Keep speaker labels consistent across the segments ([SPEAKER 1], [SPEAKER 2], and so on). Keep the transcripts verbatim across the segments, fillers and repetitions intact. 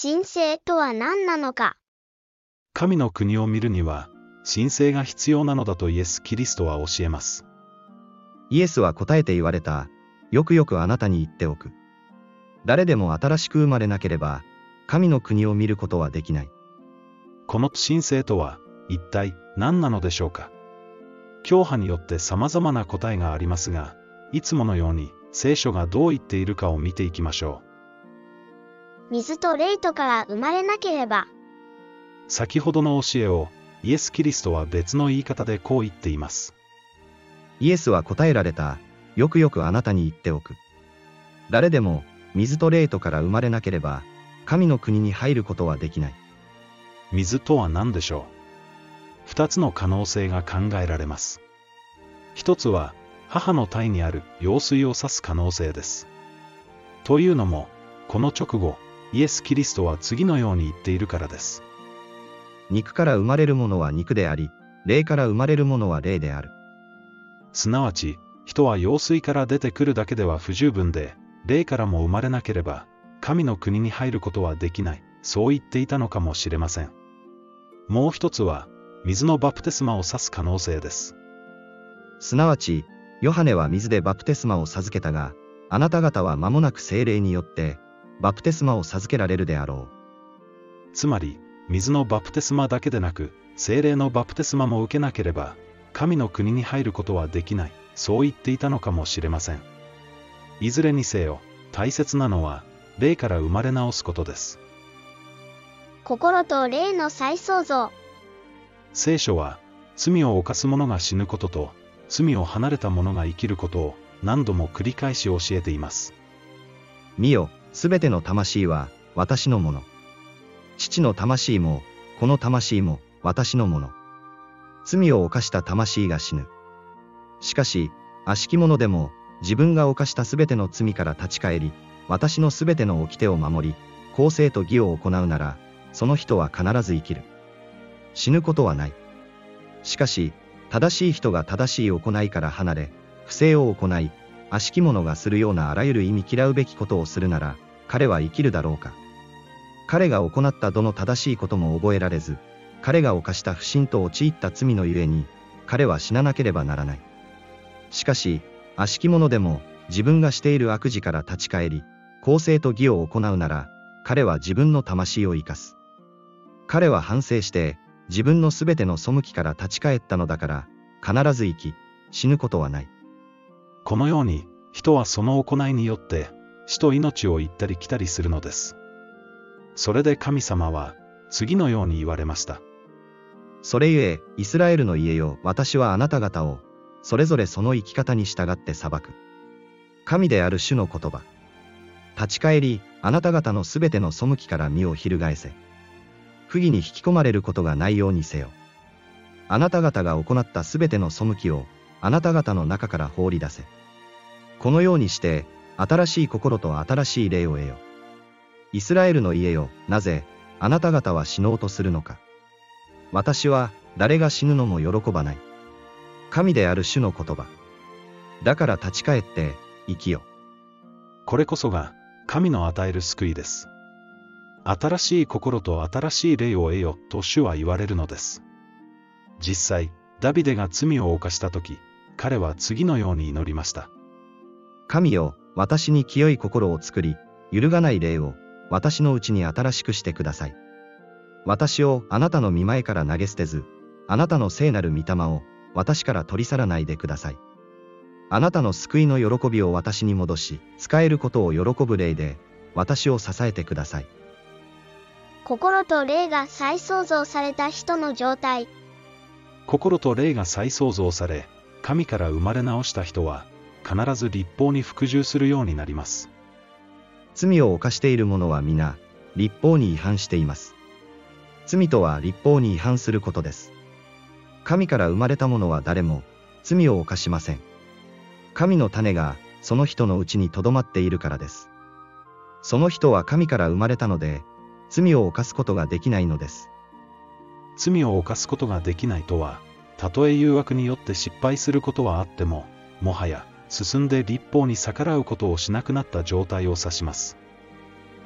[SPEAKER 1] 神聖とは何なのか。
[SPEAKER 2] 神の国を見るには、神聖が必要なのだとイエス・キリストは教えます。
[SPEAKER 3] イエスは答えて言われた。よくよくあなたに言っておく。誰でも新しく生まれなければ、神の国を見ることはできない。
[SPEAKER 2] この神聖とは、一体何なのでしょうか。教派によって様々な答えがありますが、いつものように聖書がどう言っているかを見ていきましょ
[SPEAKER 1] う。水と霊とから生まれなければ。
[SPEAKER 2] 先ほどの教えを、イエス・キリストは別の言い方でこう言っています。
[SPEAKER 3] イエスは答えられた。よくよくあなたに言っておく。誰でも水と霊とから生まれなければ、神の国に入ることはできない。
[SPEAKER 2] 水とは何でしょう。二つの可能性が考えられます。一つは、母の胎にある羊水を指す可能性です。というのも、この直後、イエス・キリストは次のように言っているからです。
[SPEAKER 3] 肉から生まれるものは肉であり、霊から生まれるものは霊である。
[SPEAKER 2] すなわち、人は羊水から出てくるだけでは不十分で、霊からも生まれなければ、神の国に入ることはできない、そう言っていたのかもしれません。もう一つは、水のバプテスマを指す可能性です。
[SPEAKER 3] すなわち、ヨハネは水でバプテスマを授けたが、あなた方は間もなく聖霊によって、バプテスマを授けられるであろ
[SPEAKER 2] う。つまり、水のバプテスマだけでなく、聖霊のバプテスマも受けなければ、神の国に入ることはできない、そう言っていたのかもしれません。いずれにせよ、大切なのは、霊から生まれ直すことです。
[SPEAKER 1] 心と霊の再創造。
[SPEAKER 2] 聖書は、罪を犯す者が死ぬことと、罪を離れた者が生きることを何度も繰り返し教えています。
[SPEAKER 3] 見よ、すべての魂は私のもの。父の魂も、この魂も私のもの。罪を犯した魂が死ぬ。しかし、悪しき者でも、自分が犯したすべての罪から立ち返り、私のすべての掟を守り、公正と義を行うなら、その人は必ず生きる。死ぬことはない。しかし、正しい人が正しい行いから離れ、不正を行い、悪しき者がするようなあらゆる意味嫌うべきことをするなら、彼は生きるだろうか。彼が行ったどの正しいことも覚えられず、彼が犯した不信と陥った罪のゆえに、彼は死ななければならない。しかし、悪しき者でも、自分がしている悪事から立ち返り、公正と義を行うなら、彼は自分の魂を生かす。彼は反省して、自分のすべての背きから立ち返ったのだから、必ず生き、死ぬことはない。
[SPEAKER 2] このように、人はその行いによって、死と命を行ったり来たりするのです。それで神様は、次のように言われました。
[SPEAKER 3] それゆえ、イスラエルの家よ、私はあなた方を、それぞれその生き方に従って裁く。神である主の言葉。立ち返り、あなた方のすべての背きから身を翻せ。不義に引き込まれることがないようにせよ。あなた方が行ったすべての背きを、あなた方の中から放り出せ。このようにして、新しい心と新しい霊を得よ。イスラエルの家よ、なぜ、あなた方は死のうとするのか。私は、誰が死ぬのも喜ばない。神である主の言葉。だから立ち返って、生きよ。
[SPEAKER 2] これこそが、神の与える救いです。新しい心と新しい霊を得よ、と主は言われるのです。実際、ダビデが罪を犯したとき、彼は次のように祈りました。
[SPEAKER 3] 神よ、私に清い心を作り、揺るがない霊を、私のうちに新しくしてください。私をあなたの御前から投げ捨てず、あなたの聖なる御霊を、私から取り去らないでください。あなたの救いの喜びを私に戻し、使えることを喜ぶ霊で、私を支えてください。
[SPEAKER 1] 心と霊が再創造された人の状態。
[SPEAKER 2] 心と霊が再創造され、神から生まれ直した人は、必ず律法に服従するようになります。
[SPEAKER 3] 罪を犯している者は皆、律法に違反しています。罪とは律法に違反することです。神から生まれた者は誰も、罪を犯しません。神の種が、その人のうちに留まっているからです。その人は神から生まれたので、罪を犯すことができないのです。
[SPEAKER 2] 罪を犯すことができないとは、たとえ誘惑によって失敗することはあっても、もはや、進んで律法に逆らうことをしなくなった状態を指します。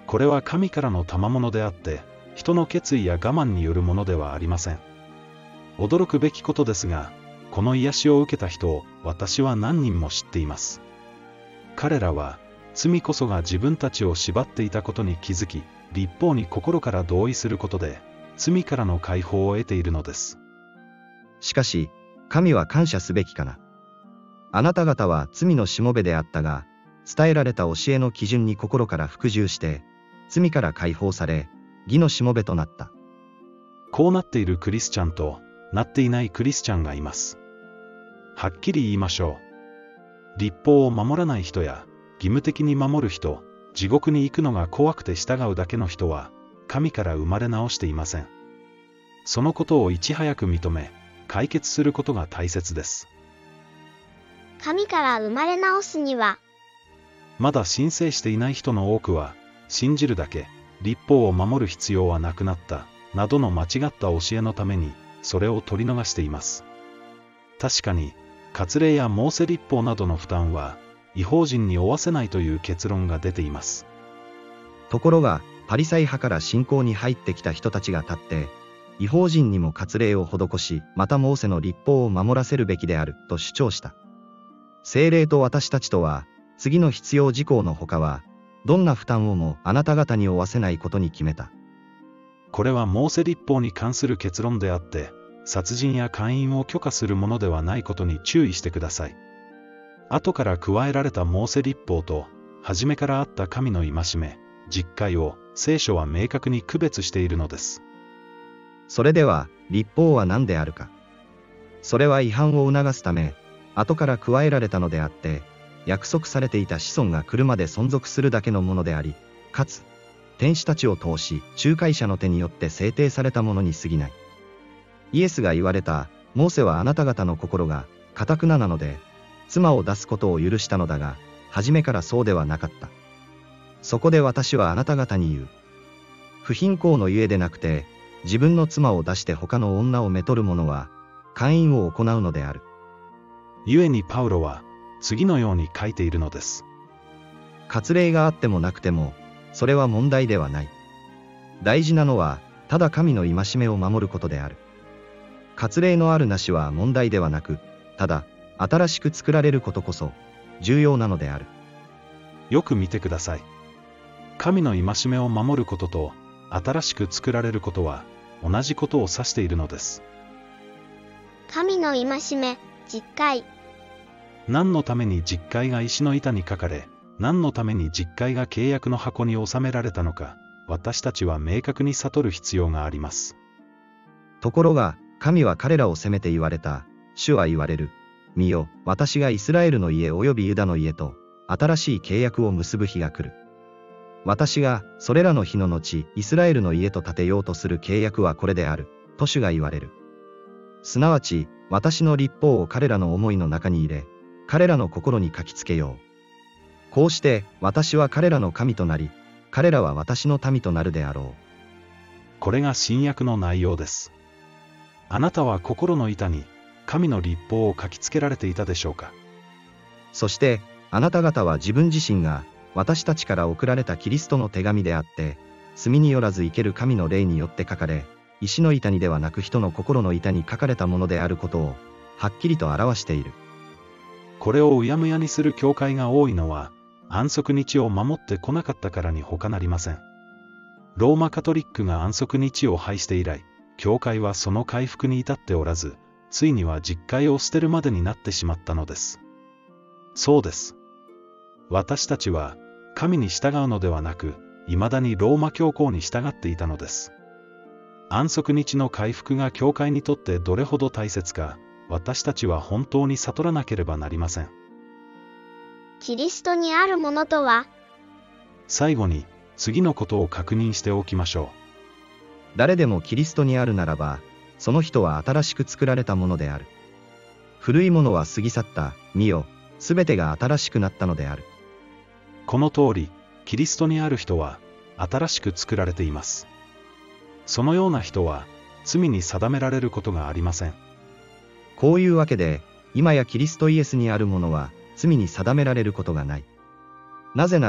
[SPEAKER 2] これは神からの賜物であって、人の決意や我慢によるものではありません。驚くべきことですが、この癒しを受けた人を私は何人も知っています。彼らは、罪こそが自分たちを縛っていたことに気づき、律法に心から同意することで、罪からの解放を得ているのです。
[SPEAKER 3] しかし、神は感謝すべきかな。あなた方は罪のしもべであったが、伝えられた教えの基準に心から服従して、罪から解放され、義のしもべとなった。
[SPEAKER 2] こうなっているクリスチャンと、なっていないクリスチャンがいます。はっきり言いましょう。律法を守らない人や、義務的に守る人、地獄に行くのが怖くて従うだけの人は、神から生まれ直していません。そのことをいち早く認め、解決することが大切です。
[SPEAKER 1] 神から生まれ直すには、
[SPEAKER 2] まだ申請していない人の多くは、信じるだけ、律法を守る必要はなくなった、などの間違った教えのために、それを取り逃しています。確かに、割礼やモーセ律法などの負担は、異邦人に負わせないという結論が出ています。
[SPEAKER 3] ところが、パリサイ派から信仰に入ってきた人たちが立って、異邦人にも割礼を施し、またモーセの律法を守らせるべきである、と主張した。聖霊と私たちとは、次の必要事項のほかは、どんな負担をもあなた方に負わせないことに決めた。
[SPEAKER 2] これはモーセ律法に関する結論であって、殺人や姦淫を許可するものではないことに注意してください。後から加えられたモーセ律法と、初めからあった神の戒め、実戒を、聖書は明確に区別しているのです。
[SPEAKER 3] それでは、律法は何であるか。それは違反を促すため、後から加えられたのであって、約束されていた子孫が来るまで存続するだけのものであり、かつ、天使たちを通し、仲介者の手によって制定されたものに過ぎない。イエスが言われた、モーセはあなた方の心が、堅くななので、妻を出すことを許したのだが、初めからそうではなかった。そこで私はあなた方に言う。不貧困のゆえでなくて、自分の妻を出して他の女をめとる者は、姦淫を行うのである。
[SPEAKER 2] 故にパウロは、次のように書いているのです。
[SPEAKER 3] 割礼があってもなくても、それは問題ではない。大事なのは、ただ神の戒めを守ることである。割礼のあるなしは問題ではなく、ただ、新しく作られることこそ、重要なのである。
[SPEAKER 2] よく見てください。神の戒めを守ることと、新しく作られることは、同じことを指しているのです。
[SPEAKER 1] 神の戒め、実戒。
[SPEAKER 2] 何のために実戒が石の板に書かれ、何のために実戒が契約の箱に収められたのか、私たちは明確に悟る必要があります。
[SPEAKER 3] ところが、神は彼らを責めて言われた。主は言われる。見よ、私がイスラエルの家およびユダの家と、新しい契約を結ぶ日が来る。私が、それらの日の後、イスラエルの家と立てようとする契約はこれである。と主が言われる。すなわち、私の律法を彼らの思いの中に入れ、彼らの心に書きつけよう。こうして、私は彼らの神となり、彼らは私の民となるであろう。
[SPEAKER 2] これが新約の内容です。あなたは心の板に、神の律法を書きつけられていたでしょうか。
[SPEAKER 3] そして、あなた方は自分自身が、私たちから送られたキリストの手紙であって、墨によらず生ける神の霊によって書かれ、石の板にではなく人の心の板に書かれたものであることを、はっきりと表している。
[SPEAKER 2] これをうやむやにする教会が多いのは、安息日を守ってこなかったからに他なりません。ローマカトリックが安息日を廃して以来、教会はその回復に至っておらず、ついには実戒を捨てるまでになってしまったのです。そうです。私たちは、神に従うのではなく、未だにローマ教皇に従っていたのです。安息日の回復が教会にとってどれほど大切か、私たちは本当に悟らなければなりません。
[SPEAKER 1] キリストにあるものとは？
[SPEAKER 2] 最後に、次のことを確認しておきましょう。
[SPEAKER 3] 誰でもキリストにあるならば、その人は新しく作られたものである。古いものは過ぎ去った、見よ、すべてが新しくなったのである。
[SPEAKER 2] この通り、キリストにある人は、新しく作られています。そのような人は、罪に定められることがありません。
[SPEAKER 3] こういうわけで、今やキリストイエスにあるものは、罪に定められることがない。なぜなら、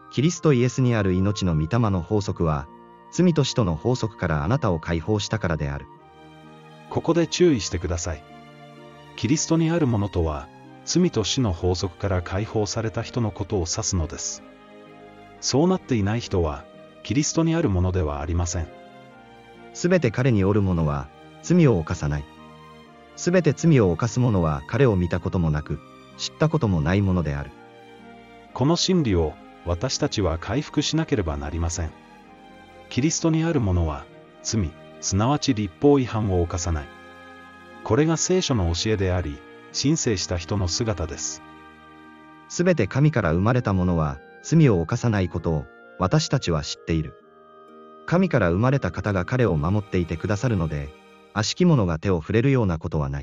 [SPEAKER 3] キリストイエスにある命の御霊の法則は、罪と死との法則からあなたを解放したからである。
[SPEAKER 2] ここで注意してください。キリストにあるものとは、罪と死の法則から解放された人のことを指すのです。そうなっていない人は、キリストにあるものではありません。
[SPEAKER 3] すべて彼におる者は、罪を犯さない。すべて罪を犯す者は彼を見たこともなく、知ったこともないものである。
[SPEAKER 2] この真理を、私たちは回復しなければなりません。キリストにある者は、罪、すなわち律法違反を犯さない。これが聖書の教えであり、申請した人の姿です。
[SPEAKER 3] すべて神から生まれた者は、罪を犯さないことを、私たちは知っている。神から生まれた方が彼を守っていてくださるので、悪しき者が手を触れるようなことはない。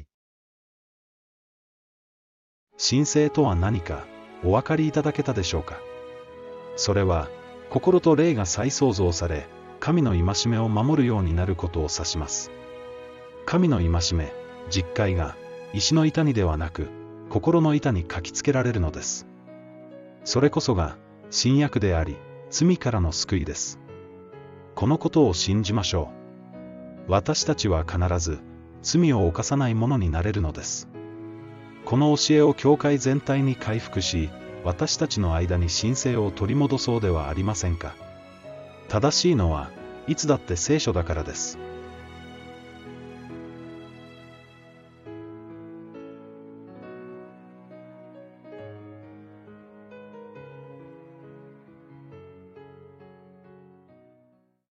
[SPEAKER 2] 神聖とは何か、お分かりいただけたでしょうか。それは、心と霊が再創造され、神の戒めを守るようになることを指します。神の戒め、実戒が、石の板にではなく、心の板に書きつけられるのです。それこそが、新約であり、罪からの救いです。このことを信じましょう。私たちは必ず、罪を犯さないものになれるのです。この教えを教会全体に回復し、私たちの間に神聖を取り戻そうではありませんか。正しいのは、いつだって聖書だからです。